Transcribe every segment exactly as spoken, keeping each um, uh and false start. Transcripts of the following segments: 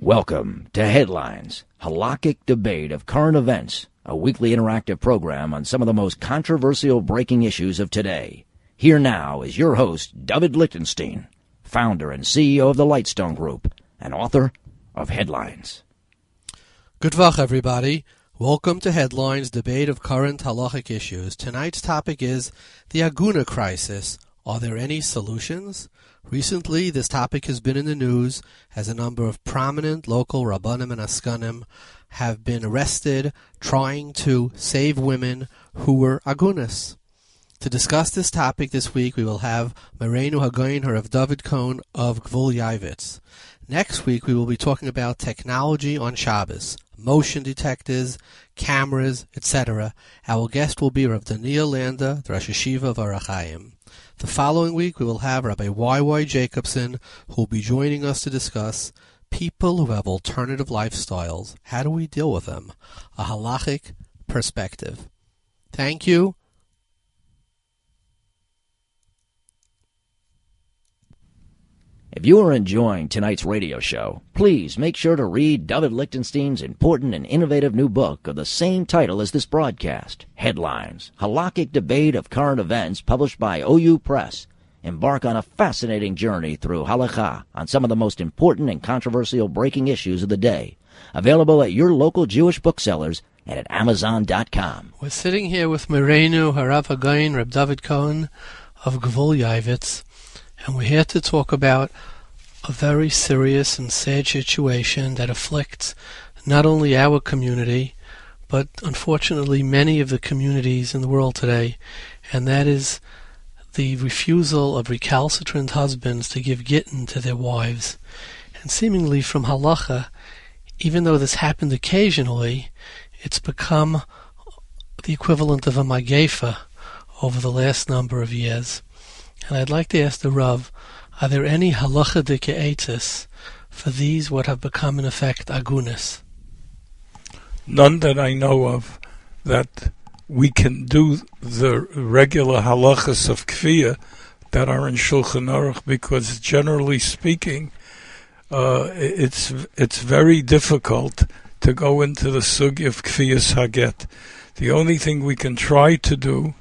Welcome to Headlines, halakhic debate of current events, a weekly interactive program on some of the most controversial breaking issues of today. Here now is your host, David Lichtenstein, founder and C E O of the Lightstone Group, and author of Headlines. Good Vach, everybody. Welcome to Headlines, debate of current halachic issues. Tonight's topic is the Aguna crisis. Are there any solutions? Recently, this topic has been in the news as a number of prominent local Rabbanim and Askanim have been arrested trying to save women who were Agunas. To discuss this topic this week, we will have Moreinu Hagoyin Harav David Cohen of Gvul Yavitz. Next week, we will be talking about technology on Shabbos, motion detectors, cameras, et cetera. Our guest will be Rav Daniel Landa, the Rosh Hashiva of Or HaChaim. The following week, we will have Rabbi Y Y Jacobson, who will be joining us to discuss people who have alternative lifestyles. How do we deal with them? A halachic perspective. Thank you. If you are enjoying tonight's radio show, please make sure to read David Lichtenstein's important and innovative new book of the same title as this broadcast, Headlines, halakhic debate of current events, published by O U Press. Embark on a fascinating journey through halakha on some of the most important and controversial breaking issues of the day. Available at your local Jewish booksellers and at Amazon dot com. We're sitting here with Moreinu Harav Hagoyin, Reb David Cohen of Gvul Yavitz, and we're here to talk about a very serious and sad situation that afflicts not only our community, but unfortunately many of the communities in the world today, and that is the refusal of recalcitrant husbands to give gittin to their wives. And seemingly from halacha, even though this happened occasionally, it's become the equivalent of a magefa over the last number of years. And I'd like to ask the Rav, are there any halachic eitzes for these what have become in effect agunas? None that I know of, that we can do the regular halachas of kfiyah that are in Shulchan Aruch, because generally speaking, uh, it's it's very difficult to go into the sugi of kfiyas haget. The only thing we can try to do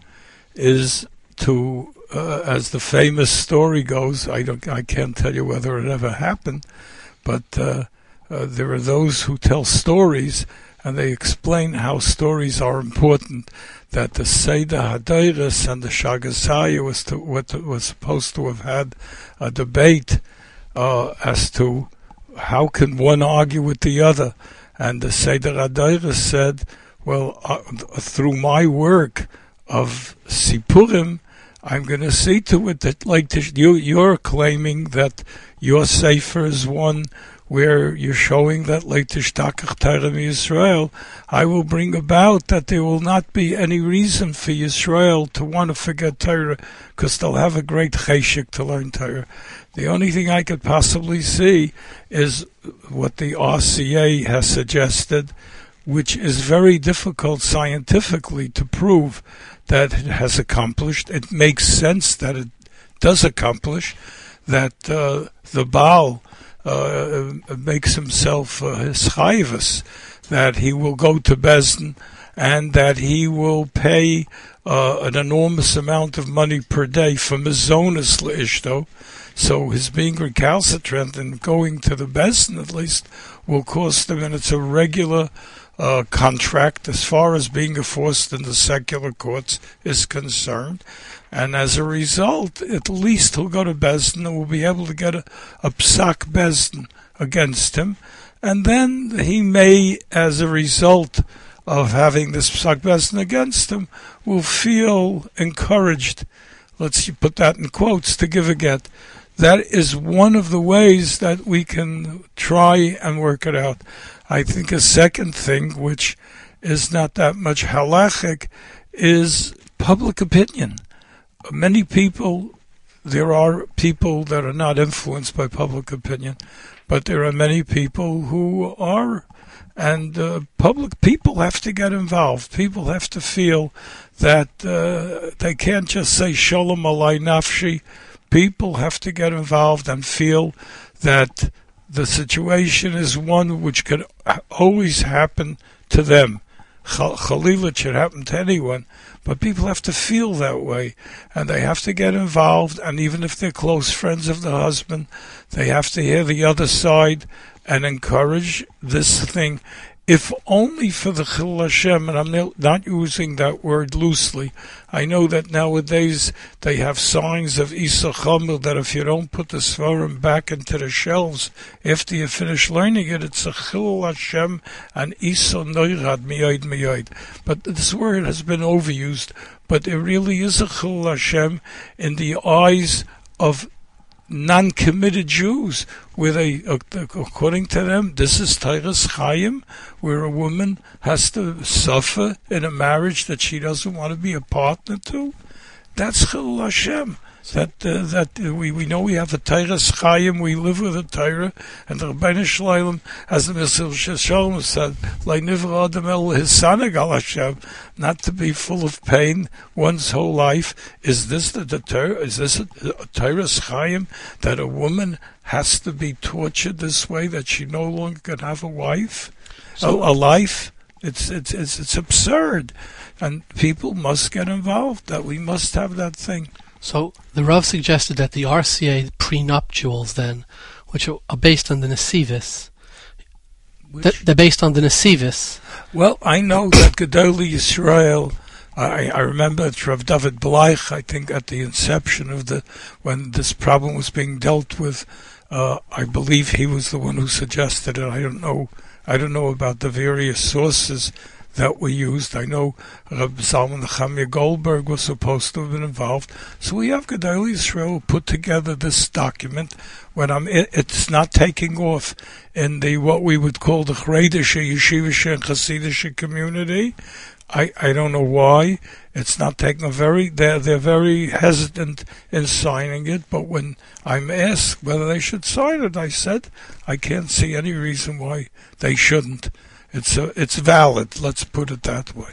is to Uh, as the famous story goes, I don't, I can't tell you whether it ever happened, but uh, uh, there are those who tell stories, and they explain how stories are important. That the Seder Hadeiros and the Shagasaya was to, what was supposed to have had a debate uh, as to how can one argue with the other, and the Seder Hadeiros said, well, uh, through my work of Sipurim, I'm going to see to it that, like the, you, you're claiming that your sefer is one where you're showing that, like Tishtakach Torah Yisrael, I will bring about that there will not be any reason for Yisrael to want to forget Torah, because they'll have a great cheshik to learn Torah. The only thing I could possibly see is what the R C A has suggested, which is very difficult scientifically to prove that it has accomplished. It makes sense that it does accomplish, that uh, the Baal uh, makes himself uh, his chayvus, that he will go to Bezdin and that he will pay uh, an enormous amount of money per day for mizonos leishto. So his being recalcitrant and going to the Bezdin at least will cost him, and it's a regular Uh, contract as far as being enforced in the secular courts is concerned, and as a result, at least he'll go to Bezdin and will be able to get a, a psak Bezdin against him, and then he may, as a result of having this psak Bezdin against him, will feel encouraged, let's put that in quotes, to give a get. That is one of the ways that we can try and work it out. I think a second thing, which is not that much halachic, is public opinion. Many people, there are people that are not influenced by public opinion, but there are many people who are, and uh, public people have to get involved. People have to feel that uh, they can't just say Shalom Alay Nafshi. People have to get involved and feel that the situation is one which could always happen to them. Chalila, it should happen to anyone, but people have to feel that way, and they have to get involved, and even if they're close friends of the husband, they have to hear the other side and encourage this thing, if only for the Chil Hashem, and I'm not using that word loosely. I know that nowadays they have signs of Isa Chomer that if you don't put the Svarim back into the shelves after you finish learning it, it's a Chil Hashem and Isa Noirad Miyoid Miyoid. But this word has been overused, but it really is a Chil Hashem in the eyes of non-committed Jews, where they, according to them, this is Teiras Chaim, where a woman has to suffer in a marriage that she doesn't want to be a partner to. That's Chil Hashem. That uh, that uh, we we know we have a Teiras Chaim, we live with a Torah, and the Rebbeinu Shlalem, as the Mesilas Yesharim said, like Nivra Adam El Hisaneg Al Hashem, not to be full of pain one's whole life. Is this the, the Torah? Is this a, a Teiras Chaim that a woman has to be tortured this way, that she no longer can have a wife, so, a, a life? It's it's it's it's absurd, and people must get involved. That we must have that thing. So the Rav suggested that the R C A prenuptials, then, which are based on the Nesivis, th- they're based on the Nesivis. Well, I know that Gedolei Yisrael, I, I remember it's Rav David Bleich, I think at the inception of the, when this problem was being dealt with, uh, I believe he was the one who suggested it. I don't know, I don't know about the various sources that were used. I know Rabbi Zalman Nechemia Goldberg was supposed to have been involved. So we have Gedolei Yisrael put together this document. When I'm, it, it's not taking off in the what we would call the Chreidische, Yeshivische, and Chasidische community. I, I don't know why. It's not taking a very, they're, they're very hesitant in signing it, but when I'm asked whether they should sign it, I said, I can't see any reason why they shouldn't. It's a, it's valid, let's put it that way.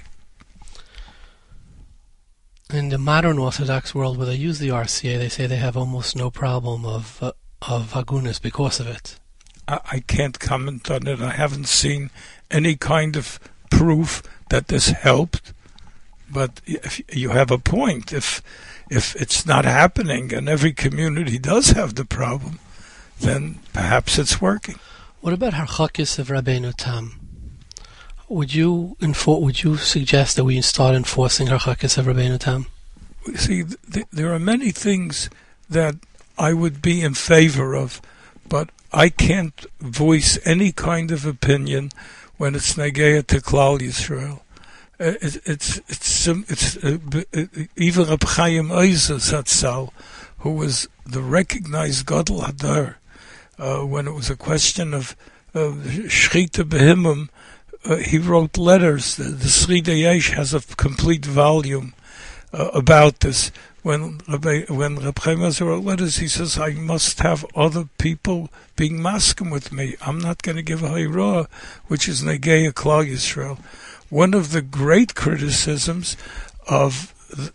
In the modern Orthodox world, where they use the R C A, they say they have almost no problem of uh, of agunas because of it. I, I can't comment on it. I haven't seen any kind of proof that this helped. But if you have a point, if if it's not happening and every community does have the problem, then perhaps it's working. What about Harchakis of Rabbeinu Tam? Would you enfor- Would you suggest that we start enforcing Harchakis of Rabbeinu Tam? See, th- there are many things that I would be in favor of, but I can't voice any kind of opinion when it's Negeya to Klal Yisrael. Uh, it, it's it's it's uh, even Reb Chaim Ozer Zatzal, who was the recognized Gadol Hadar, uh, when it was a question of uh, Shchita Behimim. Uh, he wrote letters. The, the Sridei Yesh has a complete volume uh, about this. When Rabbi, when Reb Chaim Ozer wrote letters, he says, I must have other people being maskim with me. I'm not going to give a hayrah, which is Negeya Klal Yisrael. One of the great criticisms of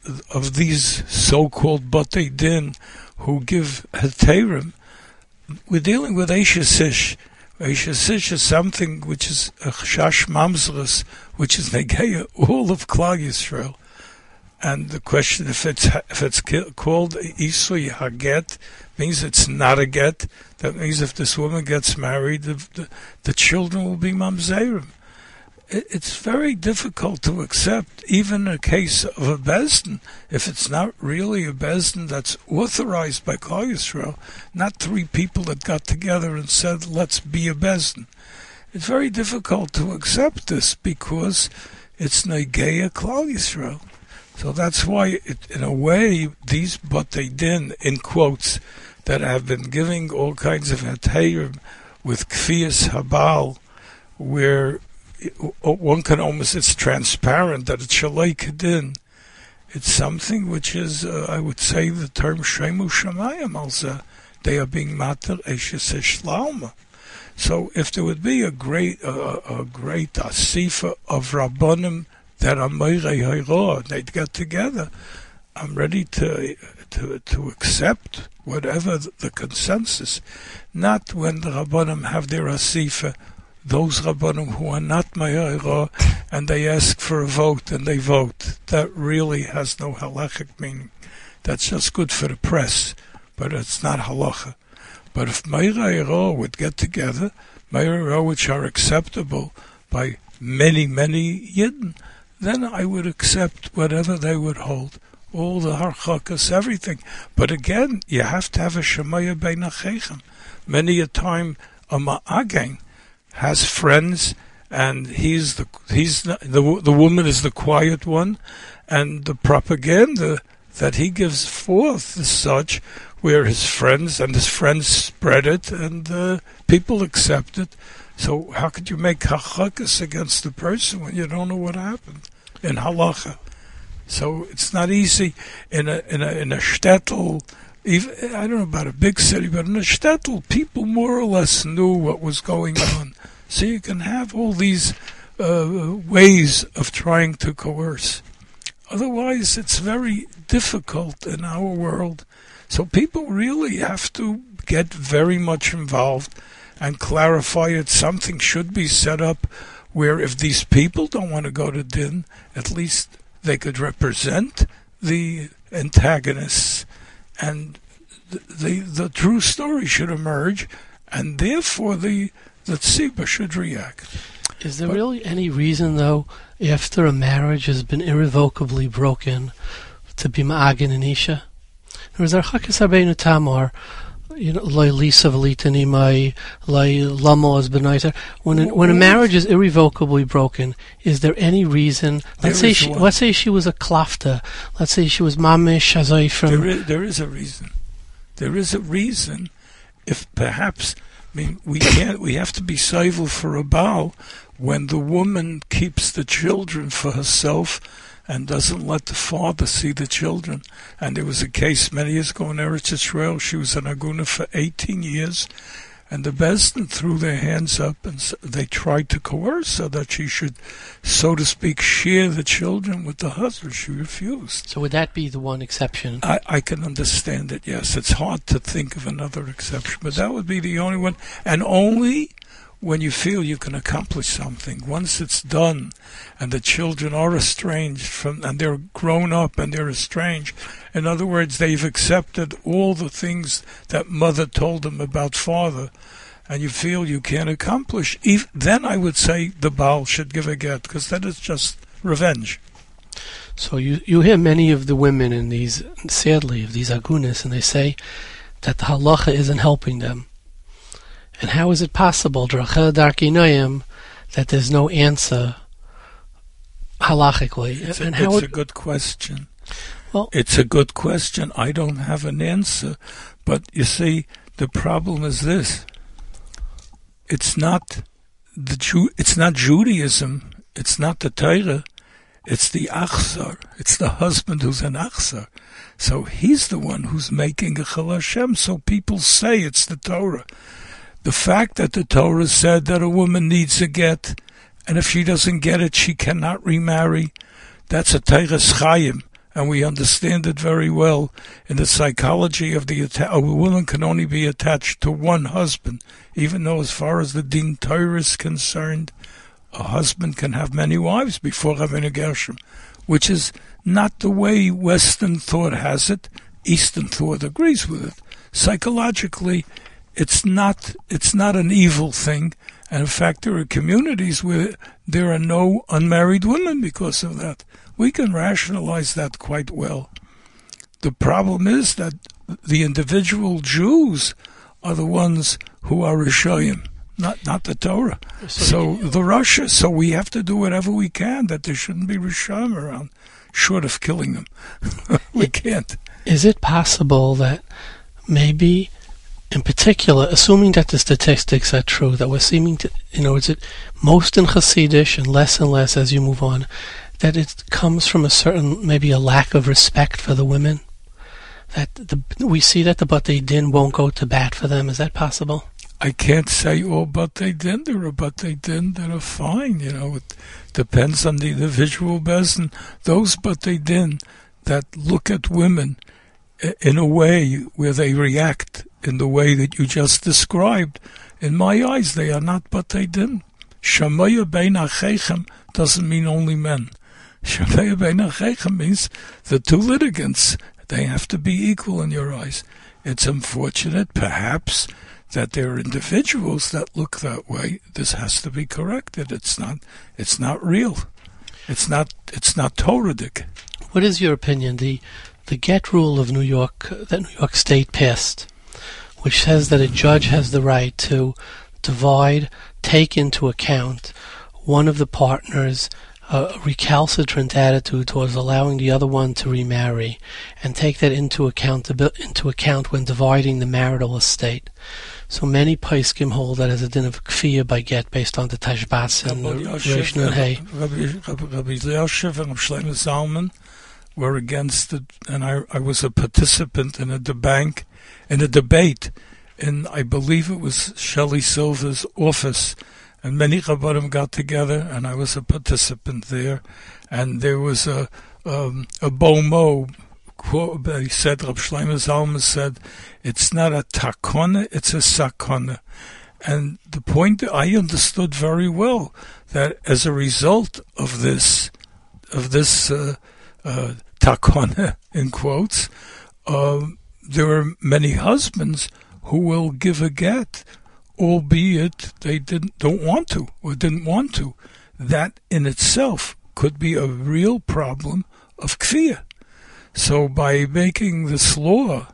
of these so-called Batei Din who give heterim, we're dealing with Eishes Ish. Eishes Ish is something which is a chash mamzeres, which is negeya all of Klal Yisrael. And the question, if it's if it's called Isui Haget, means it's not a get. That means if this woman gets married, the the, the children will be mamzerim. It, it's very difficult to accept, even in a case of a bezdin, if it's not really a bezdin that's authorized by Klal Yisrael, not three people that got together and said, let's be a bezdin. It's very difficult to accept this because it's negeya Klal Yisrael. So that's why, it, in a way, these Batei Din, in quotes, that have been giving all kinds of heterim with Kfiyas Habal, where one can almost, it's transparent that it's Shalei Kedin. It's something which is, uh, I would say, the term Shemu Shamayim also. They are being mater Eishes Ish Lauma. So if there would be a great, uh, a great asifa of Rabbanim that are Meirei Hayra, they'd get together, I'm ready to to, to accept whatever the consensus, not when the Rabbanim have their asifa, those Rabbanim who are not Ma'ira, and they ask for a vote and they vote. That really has no halachic meaning. That's just good for the press, but it's not halacha. But if Ma'ira would get together, Ma'ira which are acceptable by many, many Yidden, then I would accept whatever they would hold. All the harchakas, everything. But again, you have to have a shemaya bein achechem. Many a time, a ma'agen has friends, and he's the he's the, the the woman is the quiet one, and the propaganda that he gives forth is such where his friends and his friends spread it, and uh, people accept it. So how could you make hachakas against the person when you don't know what happened in halacha? So it's not easy in a in a in a shtetl. Even, I don't know about a big city, but in a shtetl, people more or less knew what was going on. So you can have all these uh, ways of trying to coerce. Otherwise, it's very difficult in our world. So people really have to get very much involved and clarify it. Something should be set up where if these people don't want to go to din, at least they could represent the antagonists, and the, the the true story should emerge, and therefore the the tzibah should react. Is there but, really any reason, though, after a marriage has been irrevocably broken, to be ma'agen an isha? There is Archakis Arbeinu Tamar, you know, like Lisa Velitani, my like Lamos Benaita. When a, when a marriage is irrevocably broken, is there any reason? Let's say she, let's say she was a klafta. Let's say she was mamish azay from. There is, there is a reason. There is a reason. If perhaps, I mean, we can't. We have to be civil for a baal when the woman keeps the children for herself and doesn't let the father see the children. And there was a case many years ago in Eretz Yisrael. She was an aguna for eighteen years, and the Bezdin threw their hands up and they tried to coerce her that she should, so to speak, share the children with the husband. She refused. So would that be the one exception? I, I can understand it, yes. It's hard to think of another exception, but that would be the only one, and only when you feel you can accomplish something. Once it's done and the children are estranged from, and they're grown up and they're estranged, in other words, they've accepted all the things that mother told them about father, and you feel you can't accomplish, even, then I would say the baal should give a get, because that is just revenge. So you, you hear many of the women in these, sadly, of these agunas, and they say that the halacha isn't helping them. And how is it possible, Drachel Darkei Noyim, that there's no answer halachically? It's, and a, how it's it, a good question. Well, it's a good question. I don't have an answer. But you see, the problem is this. It's not the Jew, it's not Judaism. It's not the Torah. It's the achzar. It's the husband who's an achzar. So he's the one who's making a chil Hashem. So people say it's the Torah. The fact that the Torah said that a woman needs a get, and if she doesn't get it, she cannot remarry, that's a Teiras Chayim, and we understand it very well in the psychology of the a woman can only be attached to one husband, even though as far as the Din Torah is concerned, a husband can have many wives before having a Gershom, which is not the way Western thought has it. Eastern thought agrees with it. Psychologically, It's not it's not an evil thing, and in fact there are communities where there are no unmarried women because of that. We can rationalize that quite well. The problem is that the individual Jews are the ones who are Rishayim, not not the Torah. So, so the Russia, so we have to do whatever we can that there shouldn't be Rishayim around, short of killing them. we can't. Is it possible that maybe, in particular, assuming that the statistics are true, that we're seeming to, you know, is it most in Hasidish and less and less as you move on, that it comes from a certain, maybe a lack of respect for the women? That the, we see that the Batei Din won't go to bat for them. Is that possible? I can't say all Batei Din. There are Batei Din that are fine, you know. It depends on the individual Bezdin. Those Batei Din that look at women in a way where they react in the way that you just described, in my eyes, they are not Batei Din. Shamoya Bein Achechem doesn't mean only men. Shamoya Bein Achechem means the two litigants. They have to be equal in your eyes. It's unfortunate, perhaps, that there are individuals that look that way. This has to be corrected. It's not. It's not real. It's not. It's not Toradic. What is your opinion? The the get rule of New York that New York State passed, which says that a judge has the right to divide, take into account one of the partners' uh, recalcitrant attitude towards allowing the other one to remarry, and take that into account into account when dividing the marital estate. So many poskim hold that as a din of kfiyah by get based on the Tashbats and Reish Nun Hey. Rabbi Yosef and Shlomo Zalman were against it, and I, I was a participant in a debate, in a debate, in I believe it was Shelley Silver's office, and many Rabbanim got together, and I was a participant there, and there was a um, a bomo. He said, Rab Shlomo Zalman said, it's not a takona, it's a sakona. And the point I understood very well, that as a result of this, of this uh, uh, takona, in quotes, uh, there are many husbands who will give a get, albeit they didn't don't want to or didn't want to. That in itself could be a real problem of kfiyah. So by making this law,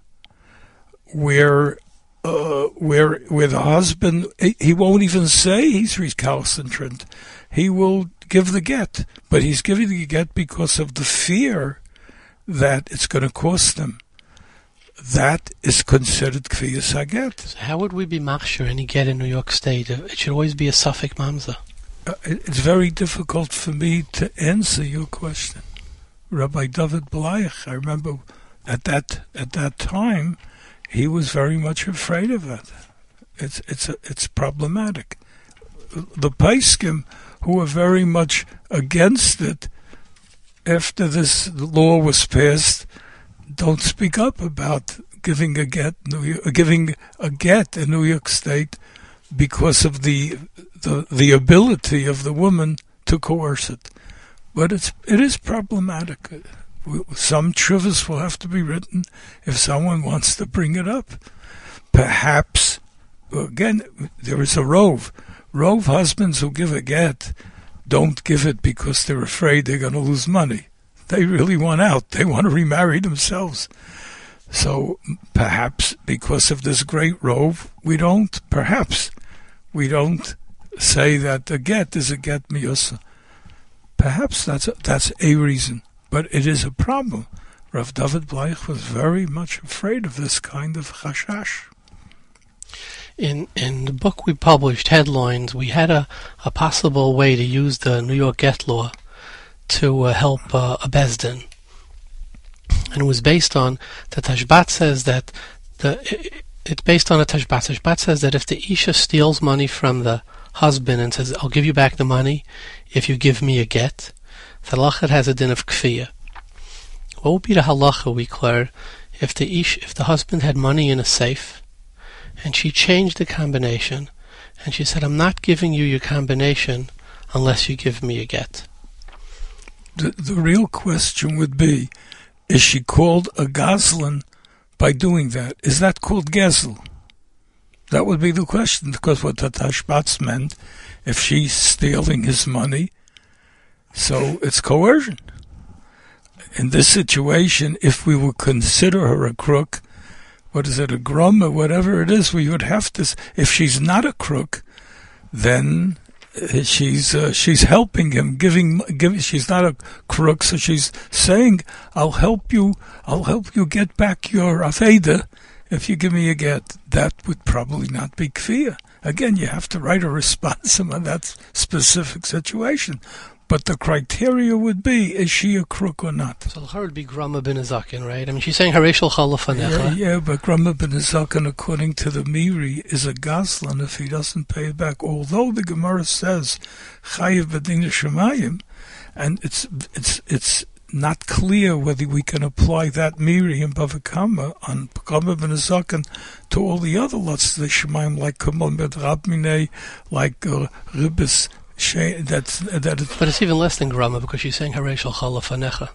where uh, where where the husband he, he won't even say he's recalcitrant, he will give the get, but he's giving the get because of the fear that it's going to cost him. That is considered kfiyas haget. So how would we be machshir any get in New York State? It should always be a suffix mamza. Uh, it's very difficult for me to answer your question. Rabbi David Blayach, I remember at that at that time, he was very much afraid of it. It's it's a, it's problematic. The Paiskim, who were very much against it, after this law was passed, don't speak up about giving a get, New York, giving a get in New York State, because of the the the ability of the woman to coerce it. But it's it is problematic. Some trivas will have to be written if someone wants to bring it up. Perhaps, again, there is a rove. Rove husbands who give a get don't give it because they're afraid they're going to lose money. They really want out. They want to remarry themselves. So perhaps because of this great rove, we don't, perhaps, we don't say that a get is a get miyusa. Perhaps that's a, that's a reason, but it is a problem. Rav David Bleich was very much afraid of this kind of chashash. In in the book we published, Headlines, we had a, a possible way to use the New York get law to uh, help uh, a bezdin, and it was based on the Tashbat says that the it, it's based on a Tashbat. Tashbat says that if the isha steals money from the husband and says, "I'll give you back the money if you give me a get," the halacha has a din of kfiyah. What would be the halacha, we declared, if the ish, if the husband had money in a safe, and she changed the combination, and she said, "I'm not giving you your combination unless you give me a get"? The, the real question would be, is she called a gazlan by doing that? Is that called gezel? That would be the question, because what the Tashbats meant, if she's stealing his money, so it's coercion. In this situation, if we would consider her a crook, what is it, a grum or whatever it is, we would have to, if she's not a crook, then she's uh, she's helping him, giving, giving, she's not a crook, so she's saying, I'll help you, I'll help you get back your aveda if you give me a get. That would probably not be kfiyah. Again, you have to write a response on that specific situation. But the criteria would be, is she a crook or not? So her would be Grama ben Azakin, right? I mean, she's saying Harishal Chalafanecha. Yeah, yeah, but Grama ben Azakin, according to the Miri, is a gazlan if he doesn't pay it back. Although the Gemara says, Chayiv b'din shemayim, and it's, it's, it's, not clear whether we can apply that Miriam Bavakama on Pekama ben Zaken to all the other lots of the Shemaim, like Kamal Medrabmine, like uh, Ribis. That's that. It's, but it's even less than Grama because she's saying Hareshal Chalafanecha.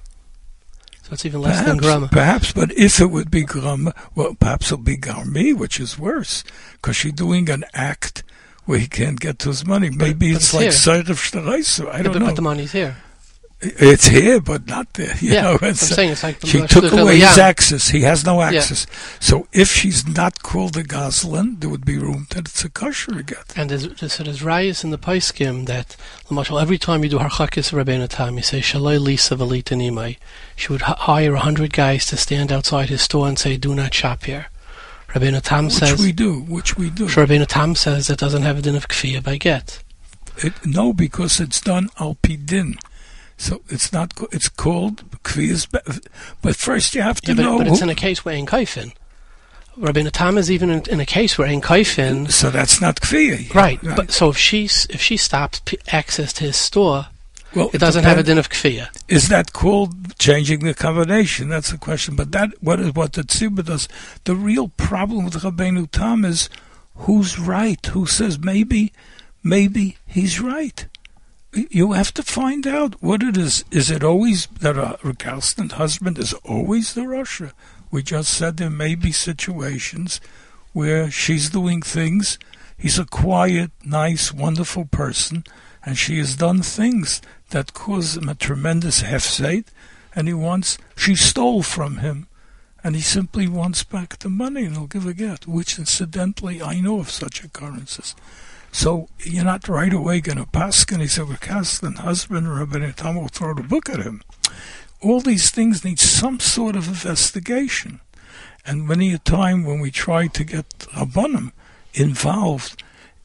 So it's even less perhaps, than Grama. Perhaps, but if it would be Grama, well, perhaps it'll be Garmi, which is worse, because she's doing an act where he can't get to his money. Maybe but, it's, but it's like Seiref Shtaraisu. I yeah, don't but, know. But the money's here. It's here, but not there. You yeah, know, I'm saying it's like she took away his access. He has no access. Yeah. So if she's not called a Goslin, there would be room that it's a kosher again. And there's, there's, there's rayas in the Paiskim that, every time you do Harchakis Rabbeinu Tam, you say, Shaloi Lisa Velita Nimai. She would h- hire a hundred guys to stand outside his store and say, do not shop here. Rabbeinu Tam which says... Which we do, which we do. So Rabbeinu Tam says it doesn't have a din of kfiyah by get. It, no, because it's done al pi din. So it's not. It's called kviyas, but first you have to yeah, but, know. But it's in a case where ein kaifin. Rabbeinu Tam is even in, in a case where ein kaifin. So that's not kviya, right? Right. But so if she if she stops p- access to his store, well, it doesn't depend, have a din of kviya. Is that called changing the combination? That's the question. But that what is what the tzibur does. The real problem with Rabbeinu Tam is who's right. Who says maybe, maybe he's right. You have to find out what it is. Is it always that a recalcitrant husband is always the Russia? We just said there may be situations where she's doing things. He's a quiet, nice, wonderful person, and she has done things that cause him a tremendous hefseit, and he wants, she stole from him, and he simply wants back the money, and he'll give a get, which incidentally, I know of such occurrences. So you're not right away going to paskin. He said, "Recalcitrant husband, Rabbeinu Tam will throw the book at him." All these things need some sort of investigation. And many a time when we try to get Rabbanim involved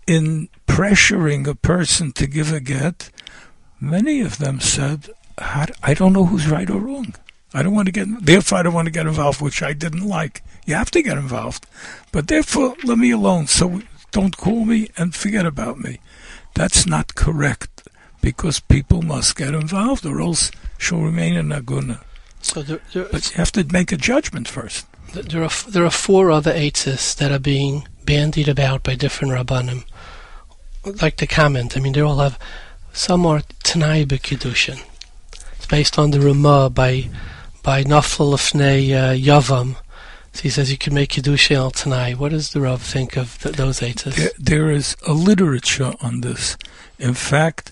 in pressuring a person to give a get, many of them said, "I don't know who's right or wrong. I don't want to get. Therefore, I don't want to get involved," which I didn't like. You have to get involved, but therefore, let me alone. So. Don't call me and forget about me. That's not correct, because people must get involved, or else she'll remain in aguna. So there, there, but you have to make a judgment first. There are there are four other eitzes that are being bandied about by different rabbanim. Like the comment, I mean, they all have. Some are Tanai b'Kiddushin. It's based on the Ramah by by Nafla Lefnei uh, Yavam. So he says you can make Kiddush al Tanai. What does the Rav think of th- those eitzes? There, there is a literature on this. In fact,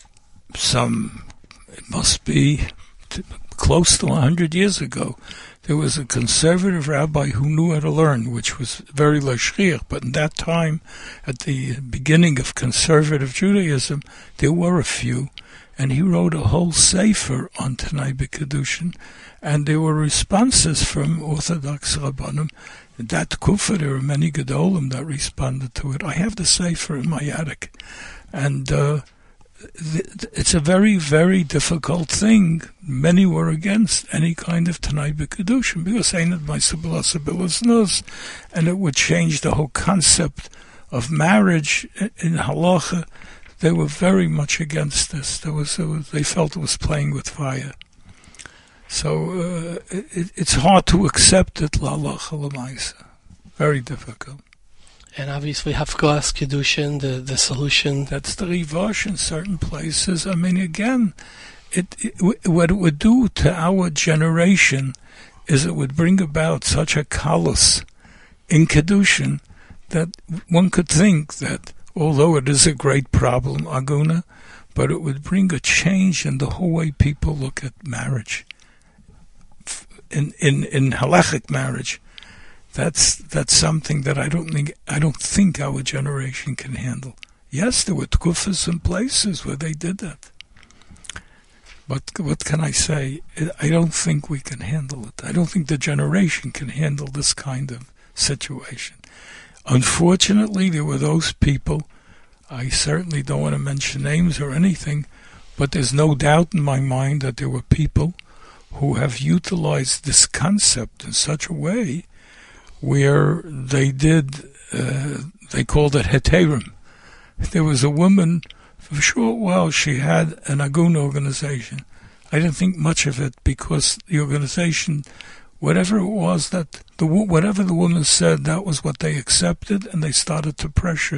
some, it must be t- close to one hundred years ago, there was a conservative rabbi who knew how to learn, which was very lashriach. But in that time, at the beginning of conservative Judaism, there were a few, and he wrote a whole sefer on Tanai b'Kiddushin, and there were responses from Orthodox Rabbanim. That kufa, there were many Gedolim that responded to it. I have the sefer in my attic, and uh, th- it's a very, very difficult thing. Many were against any kind of Tanai b'Kiddushin because ain't my sibilas, and it would change the whole concept of marriage in halacha. They were very much against this. There was, there was they felt it was playing with fire. So uh, it, it's hard to accept it, la halacha l'maisa. Very difficult. And obviously, Hafgas Kiddushin, the the solution. That's the rivash in certain places. I mean, again, it, it what it would do to our generation is it would bring about such a callous in Kiddushin that one could think that, although it is a great problem, aguna, but it would bring a change in the whole way people look at marriage. In in in halachic marriage, that's that's something that I don't think I don't think our generation can handle. Yes, there were tkufas and places where they did that, but what can I say? I don't think we can handle it. I don't think the generation can handle this kind of situation. Unfortunately, there were those people. I certainly don't want to mention names or anything, but there's no doubt in my mind that there were people who have utilized this concept in such a way where they did, uh, they called it heterim. There was a woman, for a short while she had an Agun organization, I didn't think much of it because the organization, whatever it was that the whatever the woman said, that was what they accepted, and they started to pressure.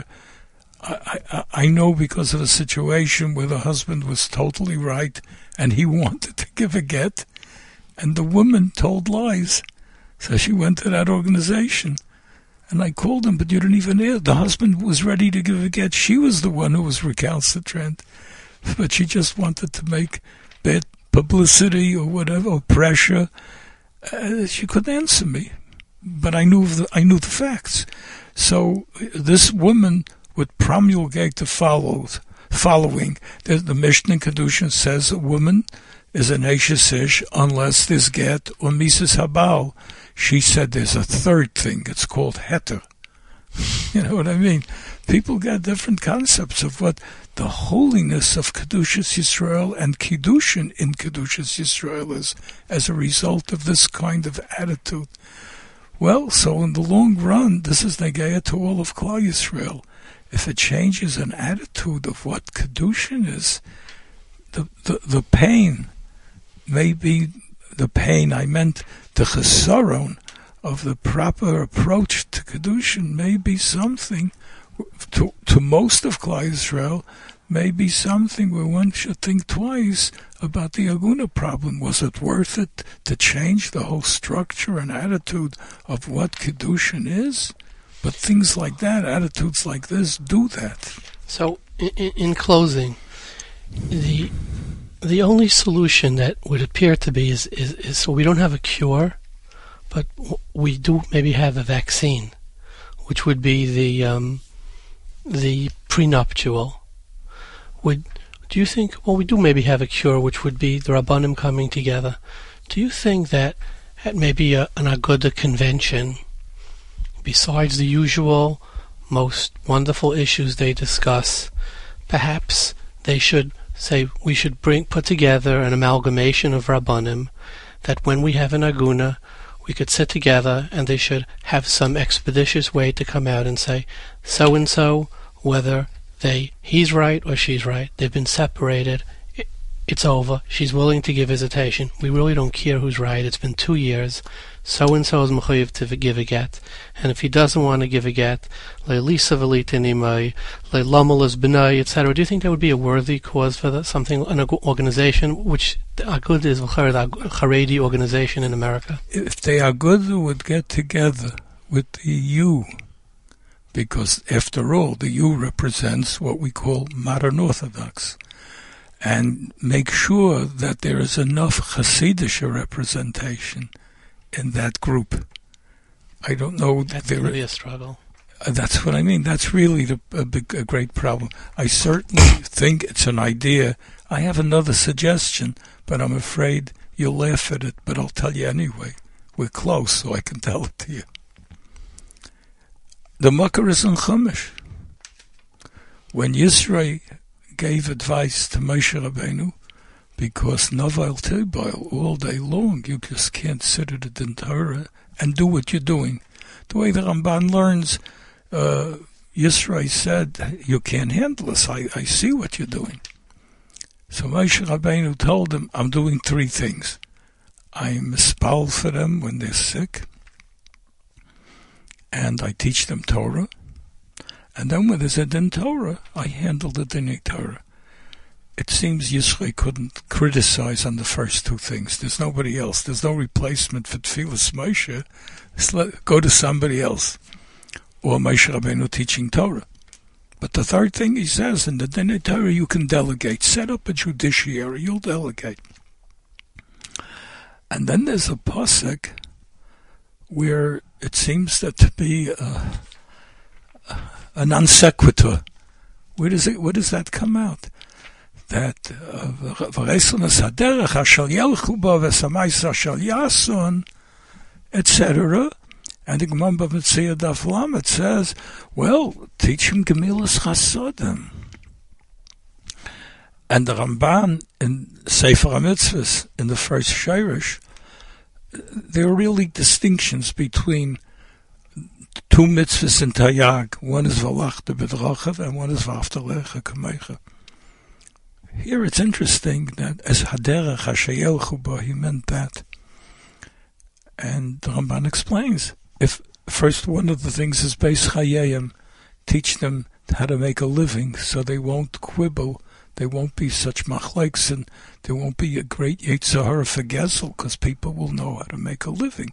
I, I, I know because of a situation where the husband was totally right and he wanted to give a get, and the woman told lies. So she went to that organization. And I called him, but you didn't even hear. The husband was ready to give a get. She was the one who was recalcitrant. But she just wanted to make bad publicity or whatever, or pressure. Uh, she couldn't answer me. But I knew the, I knew the facts. So this woman would promulgate the follows, following. The, the Mishnah in Kedushin says a woman is an Eishes Ish unless there's get or Mises Habal. She said there's a third thing. It's called heter. You know what I mean? People got different concepts of what the holiness of Kedushas Yisrael and Kiddushin in Kedushas Yisrael is as a result of this kind of attitude. Well, so in the long run, this is Negeya to all of Klal Yisrael. If it changes an attitude of what Keddushin is, the, the, the pain may be the pain, I meant the chesaron of the proper approach to Kedushin may be something, to, to most of Klal Yisrael, may be something where one should think twice about the Aguna problem. Was it worth it to change the whole structure and attitude of what Kedushin is? But things like that, attitudes like this, do that. So, in, in closing, the the only solution that would appear to be is, is, is so we don't have a cure, but we do maybe have a vaccine, which would be the um, the prenuptial. Would do you think? Well, we do maybe have a cure, which would be the Rabbanim coming together. Do you think that at maybe a, an Aguda convention, besides the usual most wonderful issues they discuss, perhaps they should say we should bring put together an amalgamation of Rabbanim, that when we have an Aguna, we could sit together and they should have some expeditious way to come out and say, so-and-so, whether they he's right or she's right, they've been separated, it, it's over, she's willing to give visitation, we really don't care who's right, it's been two years, so-and-so is mechuyev to give a get, and if he doesn't want to give a get, le'lisa v'litinimai, le'lamalas b'nai, et cetera. Do you think that would be a worthy cause for the, something, an organization, which Agud is the Haredi organization in America? If the Agud would get together with the U, because after all, the U represents what we call modern Orthodox, and make sure that there is enough Hasidic representation in that group. I don't know. That's going to be a struggle. Uh, that's what I mean. That's really the, a, big, a great problem. I certainly think it's an idea. I have another suggestion, but I'm afraid you'll laugh at it, but I'll tell you anyway. We're close, so I can tell it to you. The Makar is in Chumash. When Yisro gave advice to Moshe Rabbeinu, because Novel Tebail all day long, you just can't sit at it in Torah and do what you're doing. The way the Ramban learns, uh, Yisro said, you can't handle this, I, I see what you're doing. So Moshe Rabbeinu told him, I'm doing three things. I'm mispal for them when they're sick, and I teach them Torah, and then when there's a din Torah, I handle the din Torah. It seems Yisro couldn't criticize on the first two things. There's nobody else. There's no replacement for Tfilas Moshe. Let, go to somebody else. Or Moshe Rabbeinu teaching Torah. But the third thing he says, in the Dinei Torah you can delegate. Set up a judiciary, you'll delegate. And then there's a pasuk where it seems that to be a, a non sequitur. Where does it? Where does that come out? That v'reisonas haderech hashal yelchu bo v'samaisa shal yason, et cetera. And the Gemara B'Metzia Daf Lamed says, well, teach him Gemilas Chasodim. And the Ramban in Sefer HaMitzvahs, in the first Sheirish, there are really distinctions between two mitzvahs in Tayag. One is V'alachta b'drachav and one is V'ahavta l'recha kamecha. here it's interesting that as Haderech Hashayelchu Bo, he meant that. And the Ramban explains, if first one of the things is Beis Chayayim, teach them how to make a living so they won't quibble, they won't be such machlekes, and there won't be a great Yetzer Hara for Gezel, because people will know how to make a living.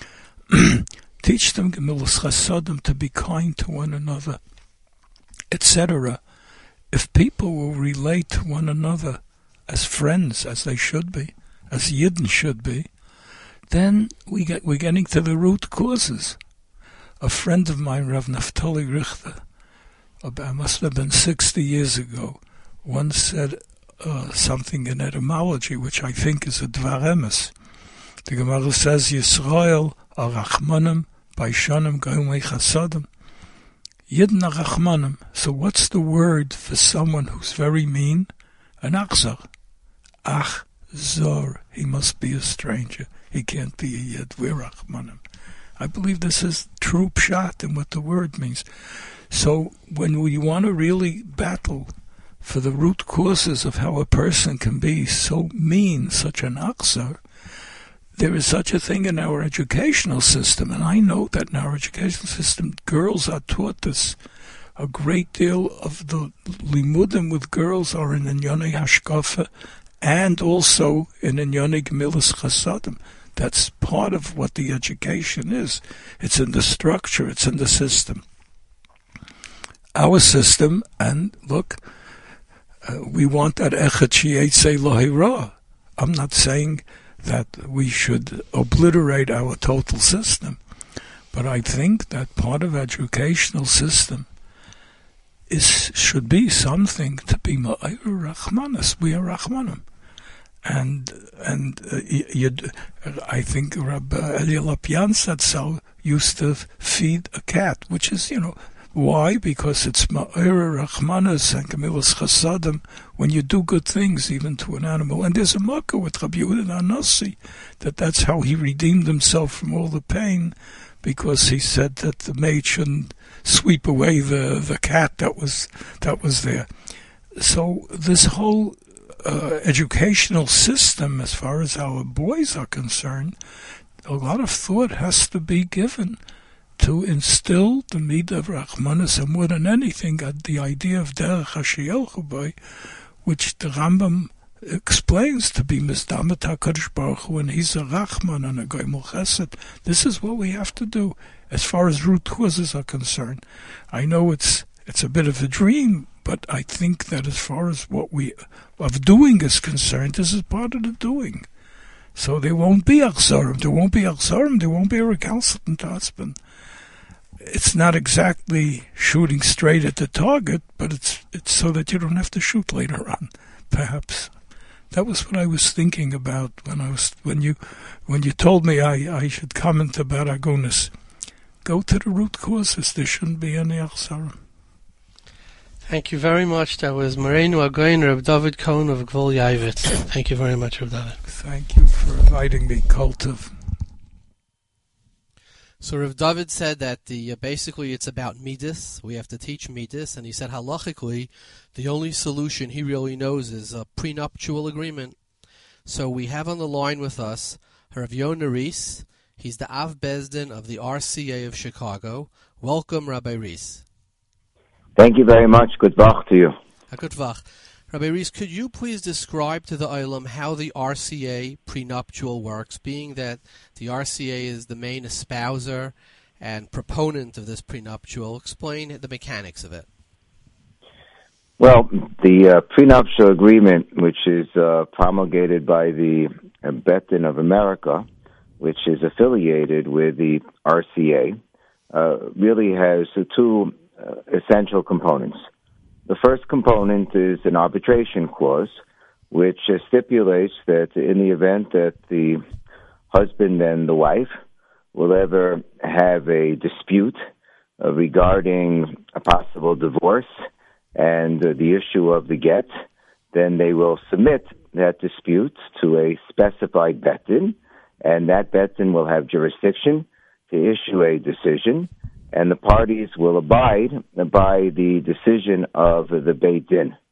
Teach them Gemilas Chasadim, to be kind to one another, et cetera. If people will relate to one another as friends, as they should be, as Yidden should be, then we get, we're getting to the root causes. A friend of mine, Rav Naftali Richter, about must have been sixty years ago, once said uh, something in etymology, which I think is a Dvar Emes. The Gemara says, Yisrael are Rachmanim, Baishanim, Goyimei Chasadim. Yidden are Rachmanim. So what's the word for someone who's very mean? An Achzor. Achzor. He must be a stranger. He can't be a Yid. We're Rachmanim. I believe this is true pshat in what the word means. So when we want to really battle for the root causes of how a person can be so mean, such an Achzor, there is such a thing in our educational system, and I know that in our educational system, girls are taught this. A great deal of the limudim with girls are in Inyonei Hashkafa and also in Inyonei Gemilas Chasadim. That's part of what the education is. It's in the structure, it's in the system. Our system, and look, uh, we want that Echad Sheyetzei Lo Hira. I'm not saying that we should obliterate our total system, but I think that part of educational system is should be something to be Ma'ir Rachmanis. We are Rachmanim. And and uh, you, I think Rabbi Eli Lopian said so, used to feed a cat, which is, you know, why? Because it's Ma'ir Rachmanis and Gemilas Chasadim, when you do good things even to an animal. And there's a makkah with Rabbi Yehuda Anasi that that's how he redeemed himself from all the pain, because he said that the maid shouldn't sweep away the, the cat that was that was there. So this whole uh, educational system, as far as our boys are concerned, a lot of thought has to be given to instill the midah of Rachmanis, and more than anything, the idea of Derech Hashayelchu Bo, which the Rambam explains to be Mizdamet HaKadosh Baruch Hu, and he's a Rachman and a Goymel Chesed. This is what we have to do as far as root causes are concerned. I know it's it's a bit of a dream, but I think that as far as what we of doing is concerned, this is part of the doing. So there won't be Achzorim, there won't be Achzorim, there won't be a recalcitrant husband. It's not exactly shooting straight at the target, but it's it's so that you don't have to shoot later on, perhaps. That was what I was thinking about when I was when you when you told me I, I should comment about Agunas. Go to the root causes. There shouldn't be any Achzorim. Thank you very much. That was Moreinu Agoin, Reb David Cohen of Gvul Yavitz. Thank you very much, Reb David. Thank you for inviting me, Kultiv. So Rav David said that the uh, basically it's about midas. We have to teach midas, and he said halachically the only solution he really knows is a prenuptial agreement. So we have on the line with us Rav Yonah Rees. He's the Av Bezdin of the R C A of Chicago. Welcome, Rabbi Rees. Thank you very much. Good vach to you. A good vach. Rabbi Rees, could you please describe to the Olam how the R C A prenuptial works, being that the R C A is the main espouser and proponent of this prenuptial? Explain the mechanics of it. Well, the uh, prenuptial agreement, which is uh, promulgated by the uh, Bet Din of America, which is affiliated with the R C A, uh, really has uh, two uh, essential components. The first component is an arbitration clause, which uh, stipulates that in the event that the husband and the wife will ever have a dispute uh, regarding a possible divorce and uh, the issue of the get, then they will submit that dispute to a specified Bet Din, and that Bet Din will have jurisdiction to issue a decision, and the parties will abide by the decision of the Beit Din.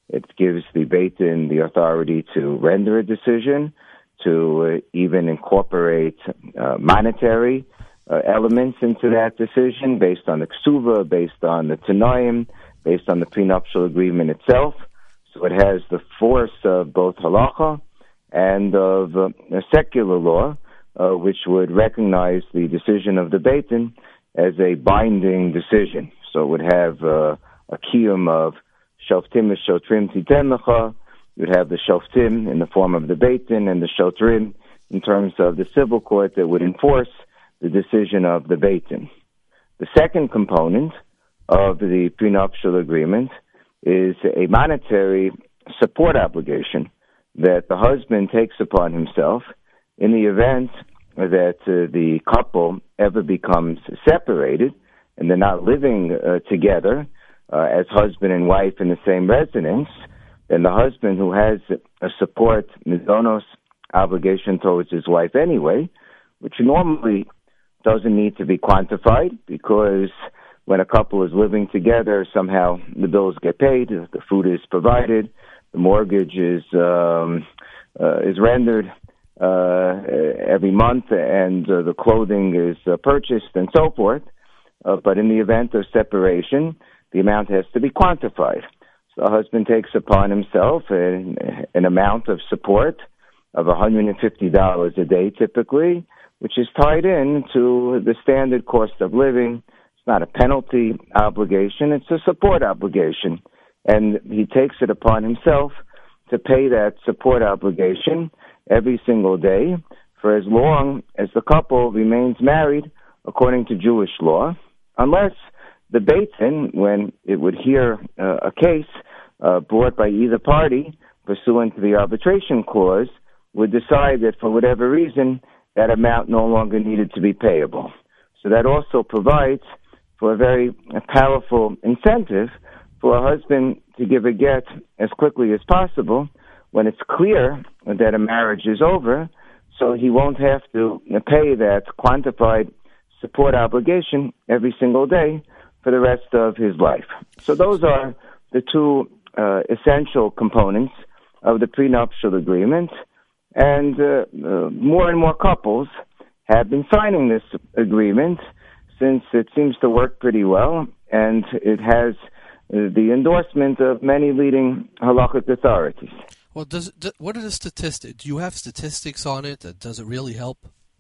It gives the Beit Din the authority to render a decision, to uh, even incorporate uh, monetary uh, elements into that decision based on the ksuva, based on the tanoim, based on the prenuptial agreement itself. So it has the force of both halacha and of uh, secular law, uh, which would recognize the decision of the Beit Din as a binding decision. So it would have uh, a kiyum of shoftim shotrim titem lecha. You would have the shoftim in the form of the Beit Din and the shotrim in terms of the civil court that would enforce the decision of the Beit Din. The second component of the prenuptial agreement is a monetary support obligation that the husband takes upon himself in the event that uh, the couple ever becomes separated and they're not living uh, together uh, as husband and wife in the same residence. Then the husband, who has a support mizonos obligation towards his wife anyway, which normally doesn't need to be quantified, because when a couple is living together, somehow the bills get paid, the food is provided, the mortgage is um, uh, is rendered uh, every month, and uh, the clothing is uh, purchased, and so forth. Uh, but in the event of separation, the amount has to be quantified. So the husband takes upon himself an, an amount of support of one hundred fifty dollars a day, typically, which is tied in to the standard cost of living. It's not a penalty obligation, it's a support obligation. And he takes it upon himself to pay that support obligation every single day for as long as the couple remains married according to Jewish law, unless the Beit Din, when it would hear uh, a case uh, brought by either party pursuant to the arbitration clause, would decide that for whatever reason that amount no longer needed to be payable. So that also provides for a very powerful incentive for a husband to give a get as quickly as possible when it's clear that a marriage is over, so he won't have to pay that quantified support obligation every single day for the rest of his life. So those are the two uh, essential components of the prenuptial agreement, and uh, uh, more and more couples have been signing this agreement since it seems to work pretty well, and it has the endorsement of many leading halakhic authorities. Well, does what are the statistics? Do you have statistics on it? Does it really help?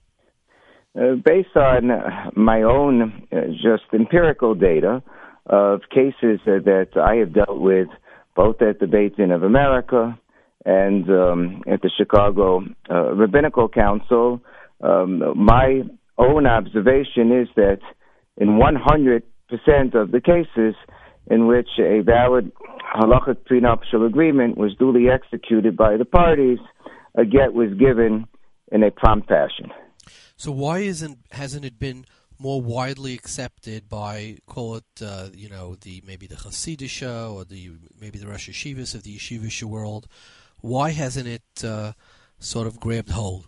Uh, based on my own uh, just empirical data of cases uh, that I have dealt with, both at the Beit Din of America and um, at the Chicago uh, Rabbinical Council, um, my own observation is that in one hundred percent of the cases in which a valid halachic prenuptial agreement was duly executed by the parties, a get was given in a prompt fashion. So why isn't hasn't it been more widely accepted by, call it, uh, you know, the maybe the Hasidisha or the maybe the Rosh Yeshivas of the Yeshivish world? Why hasn't it uh, sort of grabbed hold?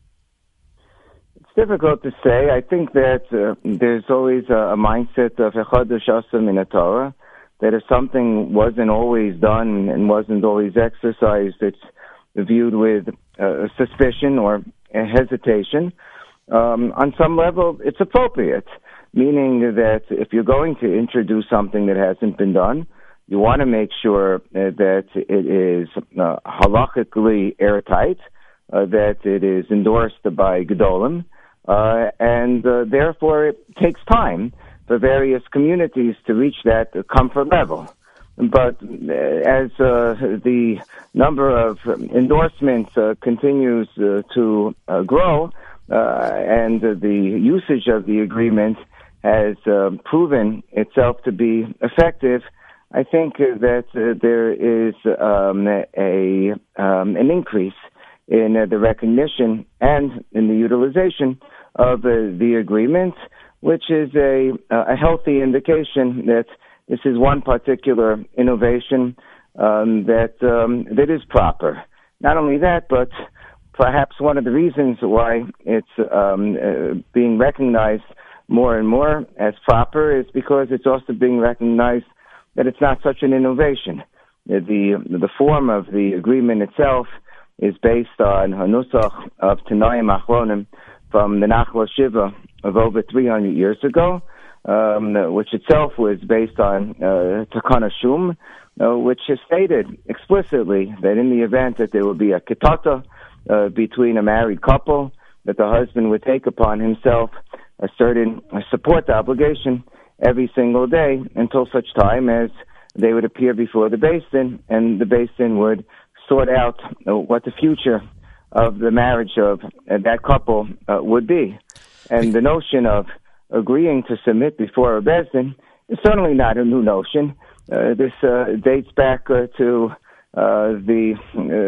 It's difficult to say. I think that uh, there's always a, a mindset of Echad Shasam in the Torah, that if something wasn't always done and wasn't always exercised, it's viewed with uh, suspicion or a hesitation. Um, on some level, it's appropriate, meaning that if you're going to introduce something that hasn't been done, you want to make sure uh, that it is uh, halachically airtight, uh, that it is endorsed by Gedolim, uh, and uh, therefore it takes time for various communities to reach that comfort level. But as uh, the number of endorsements uh, continues uh, to uh, grow, uh, and uh, the usage of the agreement has uh, proven itself to be effective, I think that uh, there is um, a um, an increase in uh, the recognition and in the utilization of uh, the agreement, which is a a healthy indication that this is one particular innovation um, that um, that is proper. Not only that, but perhaps one of the reasons why it's um, uh, being recognized more and more as proper is because it's also being recognized that it's not such an innovation. the the form of the agreement itself is based on Hanusach of Tanayim Achronim from the Nachla Shiva of over three hundred years ago, um, which itself was based on uh, Takana Shum, uh, which has stated explicitly that in the event that there would be a ketata uh, between a married couple, that the husband would take upon himself a certain a support obligation every single day until such time as they would appear before the Beis Din, and the Beis Din would sort out uh, what the future of the marriage of uh, that couple uh, would be. And the notion of agreeing to submit before a Beis Din is certainly not a new notion. Uh, this uh, dates back uh, to uh, the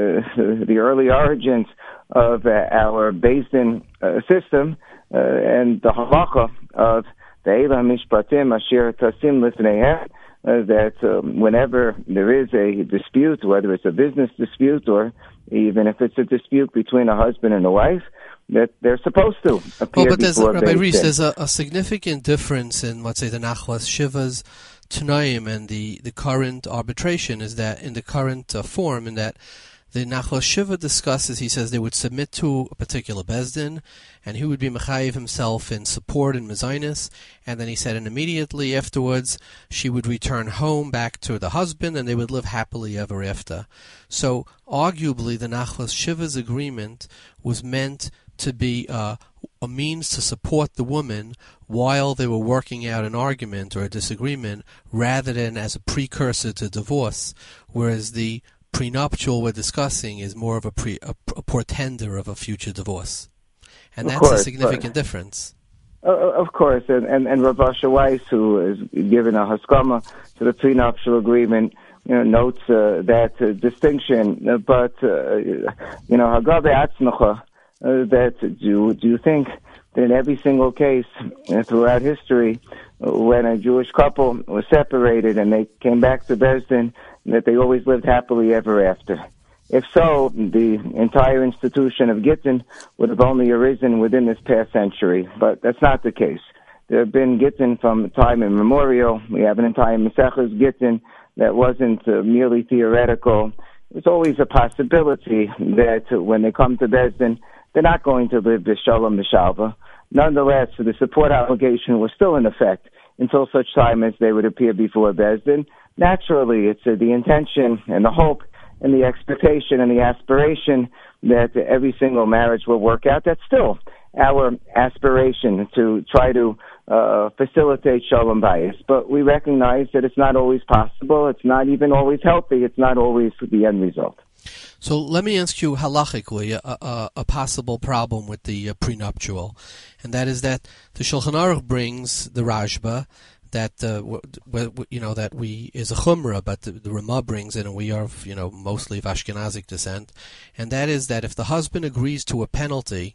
uh, the early origins of uh, our Beis Din uh, system uh, and the halacha of the Eila Mishpatim Asher Tasim Lifneihem, Uh, that um, whenever there is a dispute, whether it's a business dispute or even if it's a dispute between a husband and a wife, that they're supposed to appear well, but there's, before Rabbi Beis Reese, Din. there's a, a significant difference in, let's say, the Nachlas Shiva's Tanaim and the, the current arbitration is that in the current uh, form, in that the Nachlas Shiva discusses, he says they would submit to a particular Beis Din, and he would be mechayiv himself in support and mezainis, and then he said, and immediately afterwards, she would return home back to the husband, and they would live happily ever after. So, arguably, the Nachlas Shiva's agreement was meant to be uh, a means to support the woman while they were working out an argument or a disagreement, rather than as a precursor to divorce, whereas the prenuptial we're discussing is more of a, pre, a, a portender of a future divorce. And of that's course, a significant difference. Uh, of course, and, and, and Rav Asher Weiss, who is given a haskama to the prenuptial agreement, you know, notes uh, that uh, distinction. Uh, but, uh, you know, Hagabe Atzmacha, uh, that do, do you think that in every single case uh, throughout history, uh, when a Jewish couple was separated and they came back to Beis Din, that they always lived happily ever after? If so, the entire institution of Gittin would have only arisen within this past century, but that's not the case. There have been Gittin from time immemorial. We have an entire Maseches Gittin that wasn't uh, merely theoretical. There's always a possibility that uh, when they come to Beis Din, they're not going to live b'shalom b'shalva. Nonetheless, the support obligation was still in effect until such time as they would appear before Beis Din. Naturally, it's uh, the intention and the hope and the expectation and the aspiration that uh, every single marriage will work out. That's still our aspiration, to try to uh, facilitate shalom bayis. But we recognize that it's not always possible. It's not even always healthy. It's not always the end result. So let me ask you halachically a, a, a possible problem with the uh, prenuptial, and that is that the Shulchan Aruch brings the Rashba that uh, w- w- you know that we is a chumrah, but the, the Ramah brings it, and we are you know mostly of Ashkenazic descent, and that is that if the husband agrees to a penalty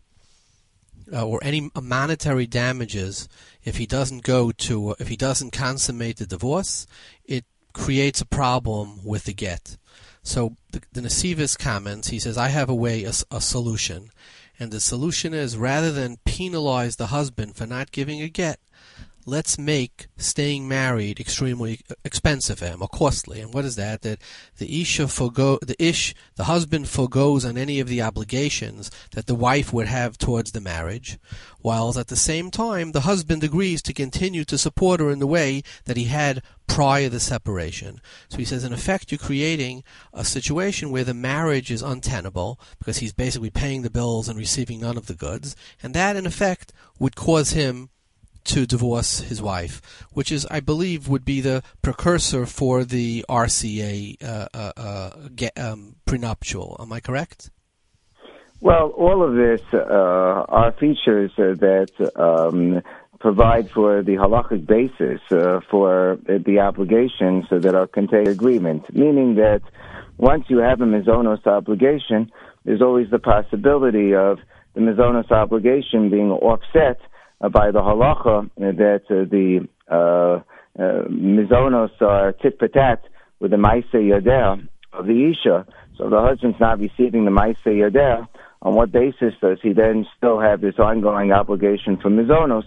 uh, or any monetary damages, if he doesn't go to uh, if he doesn't consummate the divorce, it creates a problem with the get. So the, the Nesivis comments, he says, I have a way, a, a solution. And the solution is, rather than penalize the husband for not giving a get, let's make staying married extremely expensive for him, or costly. And what is that? That the isha forgo, the ish, the husband forgoes on any of the obligations that the wife would have towards the marriage, while at the same time the husband agrees to continue to support her in the way that he had prior to the separation. So he says, in effect, you're creating a situation where the marriage is untenable because he's basically paying the bills and receiving none of the goods, and that, in effect, would cause him to divorce his wife, which is, I believe, would be the precursor for the R C A uh, uh, uh, get, um, prenuptial. Am I correct? Well, all of this uh, are features uh, that um, provide for the halachic basis uh, for the obligations that are contained in the agreement, meaning that once you have a mizonos obligation, there's always the possibility of the mizonos obligation being offset by the halacha that uh, the uh, uh, mizonos are tit for tat with the ma'aseh yodeh of the isha. So the husband's not receiving the ma'aseh yodeh. On what basis does he then still have this ongoing obligation for mizonos?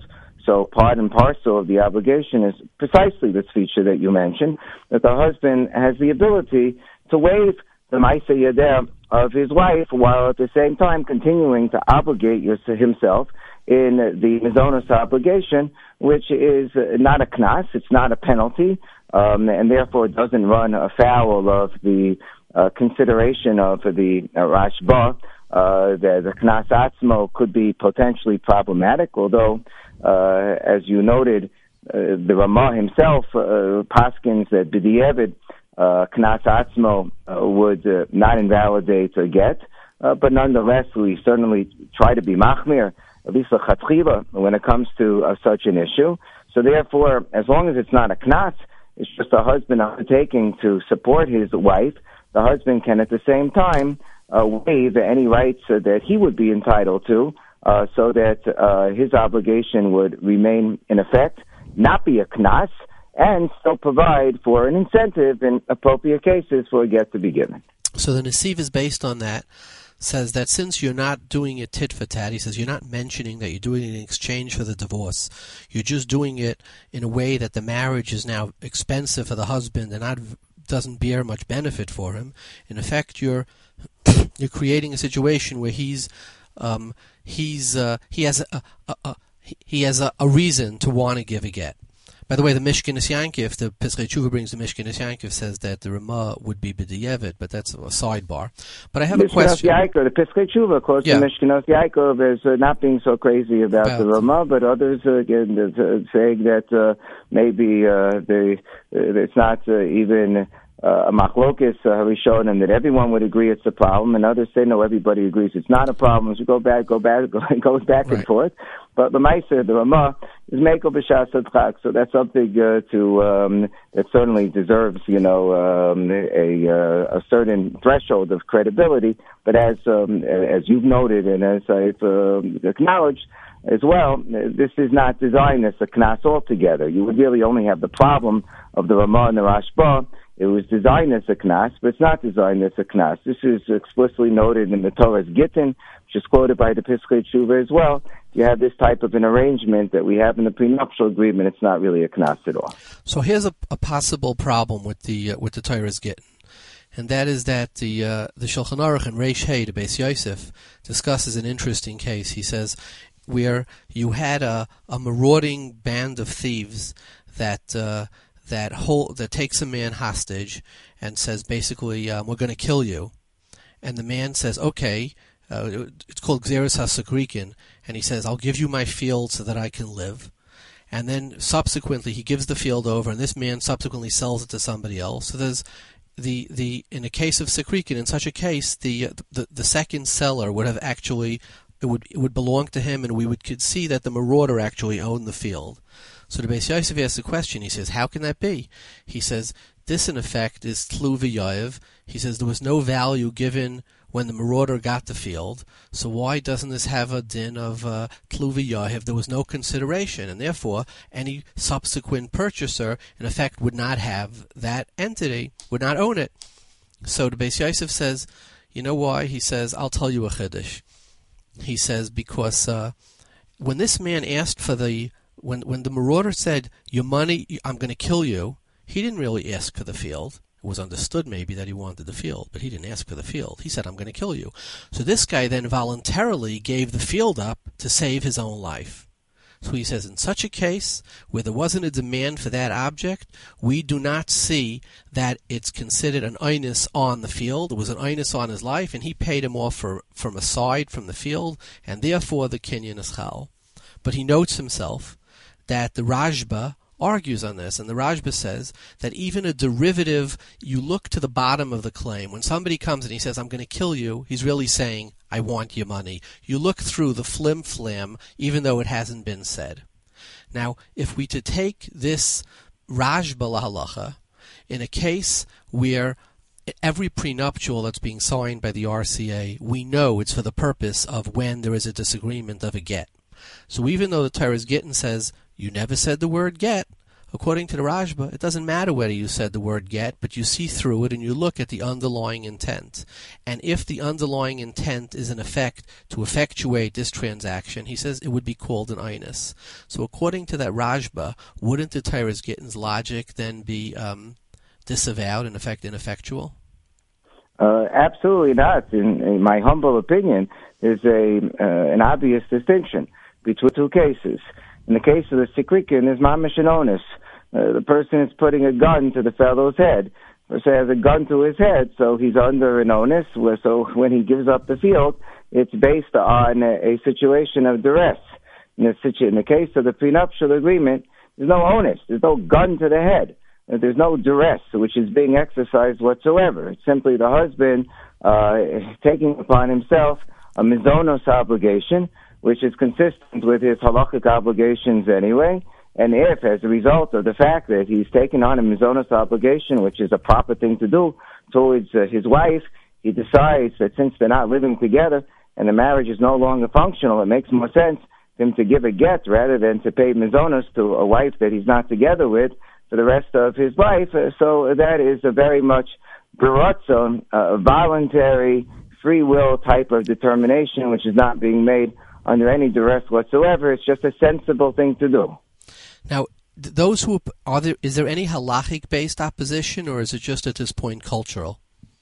So part and parcel of the obligation is precisely this feature that you mentioned, that the husband has the ability to waive the Ma'aseh Yadeh of his wife while at the same time continuing to obligate himself in the Mizonos obligation, which is not a knas, it's not a penalty, um, and therefore it doesn't run afoul of the uh, consideration of the uh, Rashba. Uh, the, the Knas Atzmo could be potentially problematic, although, uh, as you noted, uh, the Ramah himself, uh, paskins that B'di'evid, uh, Knas Atzmo uh, would uh, not invalidate a get, uh, but nonetheless, we certainly try to be machmir, at least a chatchila, when it comes to uh, such an issue. So therefore, as long as it's not a Knas, it's just a husband undertaking to support his wife, the husband can at the same time Uh, waive any rights uh, that he would be entitled to, uh, so that uh, his obligation would remain in effect, not be a knas, and still provide for an incentive in appropriate cases for a get to be given. So the Nesiv is based on that, says that since you're not doing it tit for tat, he says you're not mentioning that you're doing it in exchange for the divorce. You're just doing it in a way that the marriage is now expensive for the husband and not doesn't bear much benefit for him. In effect, you're you're creating a situation where he's um, he's uh, he has a, a, a he has a, a reason to want to give a get. By the way, the Mishkenes Yankiv, the Pesachei Tshuva brings the Mishkenes Yankiv, says that the Ramah would be B'di'evid, but that's a sidebar. But I have Mishkenes a question. Yaakov, the Pesachei Tshuva quotes yeah. the Mishkenes Yaakov as uh, not being so crazy about, about the Ramah, but others uh, again uh, saying that uh, maybe uh, they, uh, it's not uh, even Uh, a machlokes uh, Harishonim that everyone would agree it's a problem, and others say no, everybody agrees it's not a problem. So go back, go back, go, it goes back right. and forth. But the Ma'aseh, the Ramah, is Mekel b'shas hadchak, so that's something uh, to um, that certainly deserves, you know, um, a uh, a certain threshold of credibility. But as um, as you've noted and as I've uh, acknowledged as well, this is not designed as a knas altogether. You would really only have the problem of the Ramah and the Rashba. It was designed as a knas, but it's not designed as a knas. This is explicitly noted in the Torah's Gittin, which is quoted by the Pesachei Tshuva as well. You have this type of an arrangement that we have in the prenuptial agreement. It's not really a knas at all. So here's a, a possible problem with the uh, with the Torah's Gittin, and that is that the uh, the Shulchan Aruch and Reish Hey, the Beis Yosef, discusses an interesting case. He says where you had a, a marauding band of thieves that. Uh, that whole, that takes a man hostage and says basically, um, we're going to kill you. And the man says, okay, uh, it's called Gzeres HaSakrikin, and he says, I'll give you my field so that I can live. And then subsequently he gives the field over, and this man subsequently sells it to somebody else. So there's the, the in a case of Sakrikin, in such a case, the, the, the second seller would have actually, it would, it would belong to him, and we would could see that the marauder actually owned the field. So the Beis Yosef asks the question. He says, how can that be? He says, this in effect is tlu v'yayev. He says there was no value given when the marauder got the field. So why doesn't this have a din of uh, tlu v'yayev? There was no consideration, and therefore any subsequent purchaser in effect would not have that entity, would not own it. So the Beis Yosef says, you know why? He says, I'll tell you a chiddush. He says because uh, when this man asked for the When when the marauder said, your money, I'm going to kill you, he didn't really ask for the field. It was understood maybe that he wanted the field, but he didn't ask for the field. He said, I'm going to kill you. So this guy then voluntarily gave the field up to save his own life. So he says, in such a case, where there wasn't a demand for that object, we do not see that it's considered an einus on the field. It was an einus on his life, and he paid him off for, from aside from the field, and therefore the kinyan is chal. But he notes himself that the Rashba argues on this, and the Rashba says that even a derivative, you look to the bottom of the claim. When somebody comes and he says, I'm going to kill you, he's really saying, I want your money. You look through the flim-flam, even though it hasn't been said. Now, if we to take this Rashba lahalacha, in a case where every prenuptial that's being signed by the R C A, we know it's for the purpose of when there is a disagreement of a get. So even though the Torah's Gittin says, you never said the word get, according to the Rashba, it doesn't matter whether you said the word get, but you see through it and you look at the underlying intent. And if the underlying intent is in effect to effectuate this transaction, he says it would be called an einus. So according to that Rashba, wouldn't the Torah's Gittin's logic then be um, disavowed, in effect ineffectual? Uh, absolutely not. In, in my humble opinion, there's a uh, an obvious distinction between two cases. In the case of the Sikrikin, there's mamash and onus. Uh, the person is putting a gun to the fellow's head. The person has a gun to his head, so he's under an onus. So when he gives up the field, it's based on a, a situation of duress. In the, situ- in the case of the prenuptial agreement, there's no onus. There's no gun to the head. There's no duress which is being exercised whatsoever. It's simply the husband uh, taking upon himself a mizonos obligation, which is consistent with his halakhic obligations anyway. And if, as a result of the fact that he's taken on a mizonos obligation, which is a proper thing to do towards uh, his wife, he decides that since they're not living together and the marriage is no longer functional, it makes more sense for him to give a get rather than to pay mizonos to a wife that he's not together with for the rest of his life. Uh, so that is a very much beratzon, uh, voluntary, free will type of determination, which is not being made under any duress whatsoever. It's just a sensible thing to do. Now, th- those who are there, is there any halachic based opposition, or is it just at this point cultural?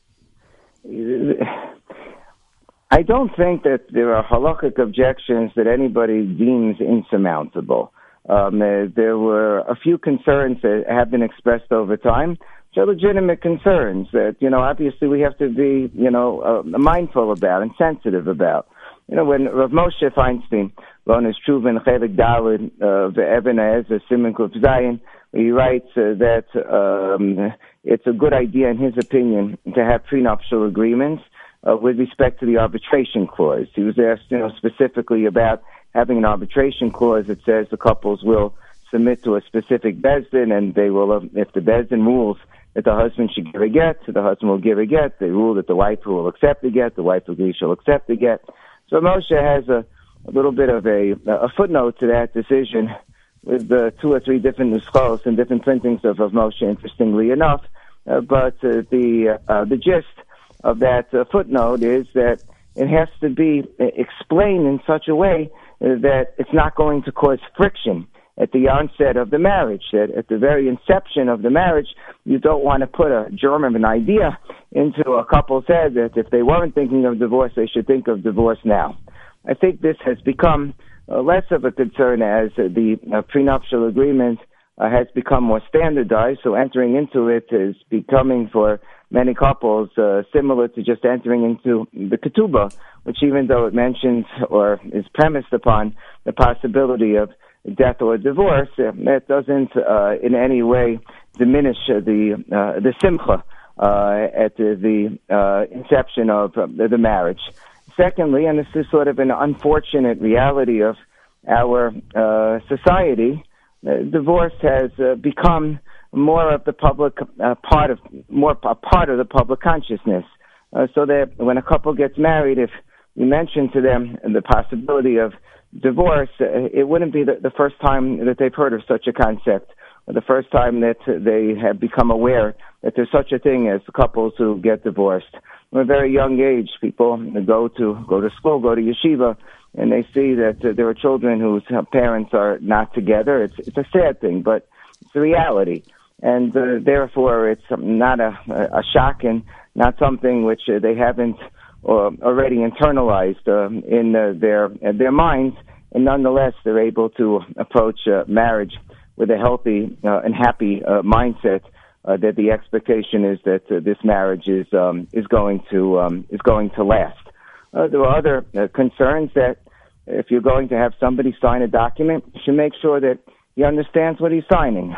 I don't think that there are halachic objections that anybody deems insurmountable. Um, uh, there were a few concerns that have been expressed over time, which are legitimate concerns that, you know, obviously we have to be, you know, uh, mindful about and sensitive about. You know, when Rav Moshe Feinstein wrote in his Truven Chelik Daled of Eben Ezer Siman Kuf Zayin, he writes uh, that um, it's a good idea, in his opinion, to have prenuptial agreements uh, with respect to the arbitration clause. He was asked, you know, specifically about having an arbitration clause that says the couples will submit to a specific bezdin, and they will, uh, if the bezdin rules that the husband should give a get, the husband will give a get. They rule that the wife will accept the get, the wife agrees she'll accept the get. So Moshe has a, a little bit of a, a footnote to that decision with uh, two or three different nuschos and different printings of, of Moshe, interestingly enough. Uh, but uh, the uh, the gist of that uh, footnote is that it has to be explained in such a way that it's not going to cause friction at the onset of the marriage, that at the very inception of the marriage, you don't want to put a germ of an idea into a couple's head that if they weren't thinking of divorce, they should think of divorce now. I think this has become uh, less of a concern as uh, the uh, prenuptial agreement uh, has become more standardized, so entering into it is becoming for many couples uh, similar to just entering into the ketubah, which even though it mentions or is premised upon the possibility of death or divorce, uh, that doesn't uh, in any way diminish uh, the uh, the simcha uh, at the, the uh, inception of uh, the marriage. Secondly, and this is sort of an unfortunate reality of our uh, society, uh, divorce has uh, become more of the public uh, part of more a part of the public consciousness. Uh, so that when a couple gets married, if you mention to them the possibility of divorce, uh, it wouldn't be the, the first time that they've heard of such a concept, or the first time that they have become aware that there's such a thing as couples who get divorced. From a very young age, people go to go to school, go to yeshiva, and they see that uh, there are children whose parents are not together. It's it's a sad thing, but it's a reality, and uh, therefore it's not a, a shock and not something which uh, they haven't uh, already internalized uh, in uh, their uh, their minds, and nonetheless they're able to approach uh, marriage with a healthy uh, and happy uh, mindset. Uh, that the expectation is that uh, this marriage is um, is going to um, is going to last. Uh, there are other uh, concerns that if you're going to have somebody sign a document, you should make sure that he understands what he's signing.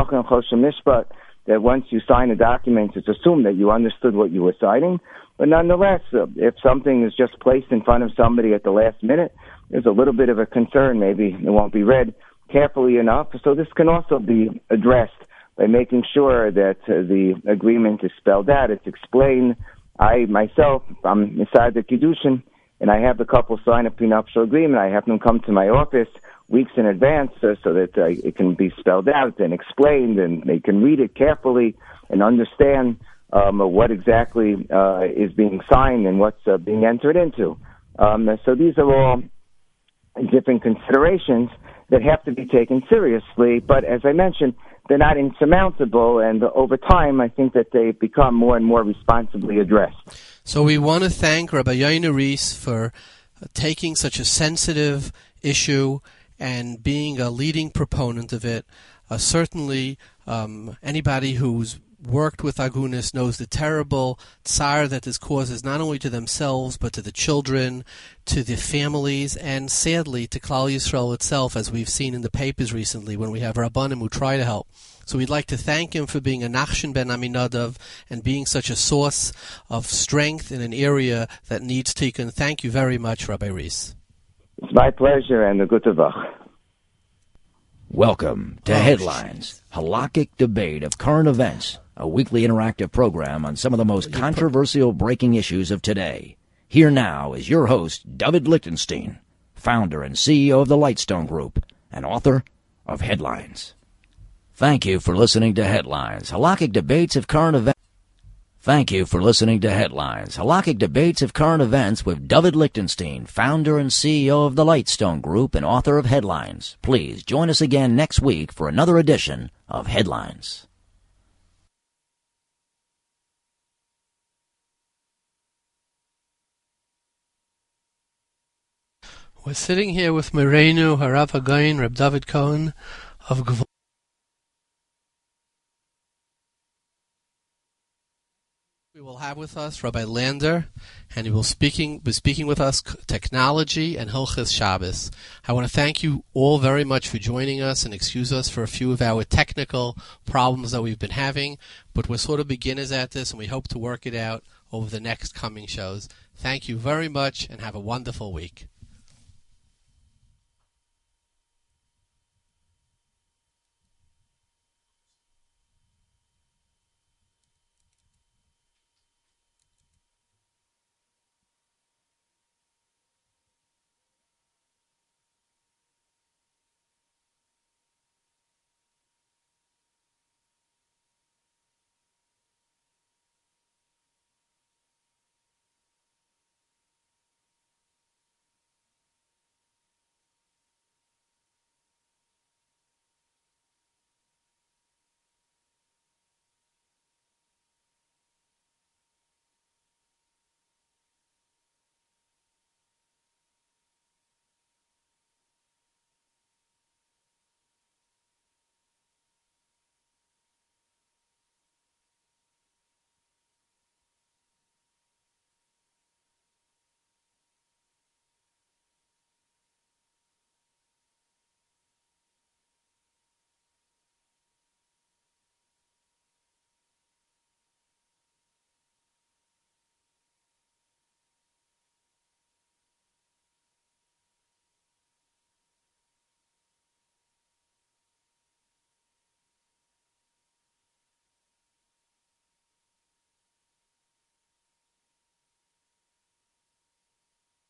That once you sign a document, it's assumed that you understood what you were signing. But nonetheless, uh, if something is just placed in front of somebody at the last minute, there's a little bit of a concern. Maybe it won't be read carefully enough. So this can also be addressed by making sure that uh, the agreement is spelled out, it's explained. I, myself, I'm inside the Kiddushin, and I have the couple sign a prenuptial agreement. I have them come to my office. weeks in advance uh, so that uh, it can be spelled out and explained, and they can read it carefully and understand um, what exactly uh, is being signed and what's uh, being entered into. Um, so these are all different considerations that have to be taken seriously, but as I mentioned, they're not insurmountable, and over time, I think that they become more and more responsibly addressed. So we want to thank Rabbi Yaina Rees for taking such a sensitive issue and being a leading proponent of it. Uh, certainly, um, anybody who's worked with Agunis knows the terrible tsar that this causes not only to themselves but to the children, to the families, and sadly to Klal Yisrael itself, as we've seen in the papers recently when we have Rabbanim who try to help. So we'd like to thank him for being a Nachshon ben Aminadav and being such a source of strength in an area that needs tikkun. Thank you very much, Rabbi Rees. It's my pleasure, and a good Tavach. Welcome to Oh, Headlines, halakhic debate of current events, a weekly interactive program on some of the most controversial breaking issues of today. Here now is your host, David Lichtenstein, founder and C E O of the Lightstone Group and author of Headlines. Thank you for listening to Headlines, halakhic debates of current events. Thank you for listening to Headlines, halakhic debates of current events with David Lichtenstein, founder and C E O of the Lightstone Group and author of Headlines. Please join us again next week for another edition of Headlines. We're sitting here with Morenu Harav Hagayin, Reb David Cohen of Gvul. We will have with us Rabbi Lander, and he will speaking be speaking with us technology and Hilchos Shabbos. I want to thank you all very much for joining us and excuse us for a few of our technical problems that we've been having, but we're sort of beginners at this, and we hope to work it out over the next coming shows. Thank you very much, and have a wonderful week.